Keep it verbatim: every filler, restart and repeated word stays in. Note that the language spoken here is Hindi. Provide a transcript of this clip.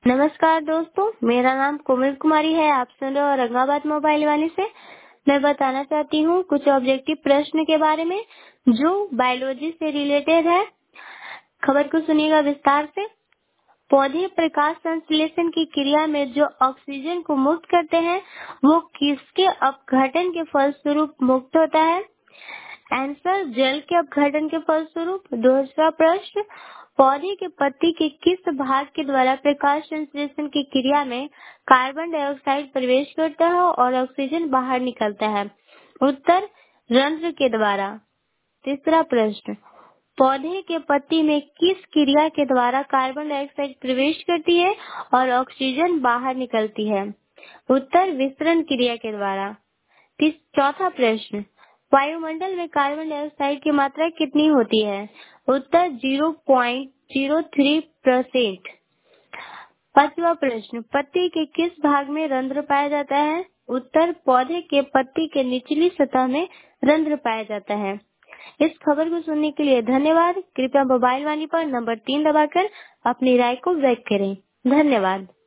नमस्कार दोस्तों, मेरा नाम कोमल कुमारी है। आप सुन रहे हो औरंगाबाद मोबाइल वाली से। मैं बताना चाहती हूँ कुछ ऑब्जेक्टिव प्रश्न के बारे में जो बायोलॉजी से रिलेटेड है। खबर को सुनिएगा विस्तार से। पौधे प्रकाश संश्लेषण की क्रिया में जो ऑक्सीजन को मुक्त करते हैं वो किसके अपघटन के फलस्वरूप मुक्त होता है? आंसर जल के अपघटन के फलस्वरूप। दूसरा प्रश्न, पौधे के पत्ती के किस भाग के द्वारा प्रकाश संश्लेषण की क्रिया में कार्बन डाइऑक्साइड प्रवेश करता है और ऑक्सीजन बाहर निकलता है? उत्तर रंध्र के द्वारा। तीसरा प्रश्न, पौधे के पत्ती में किस क्रिया के द्वारा कार्बन डाइऑक्साइड प्रवेश करती है और ऑक्सीजन बाहर निकलती है? उत्तर विसरण क्रिया के द्वारा। तीस चौथा प्रश्न, वायुमंडल में कार्बन डाइऑक्साइड की मात्रा कितनी होती है? उत्तर zero point zero three percent. पांचवा प्रश्न, पत्ती के किस भाग में रंध्र पाया जाता है? उत्तर पौधे के पत्ती के निचली सतह में रंध्र पाया जाता है। इस खबर को सुनने के लिए धन्यवाद। कृपया मोबाइल वाणी पर नंबर तीन दबाकर अपनी राय को व्यक्त करें। धन्यवाद।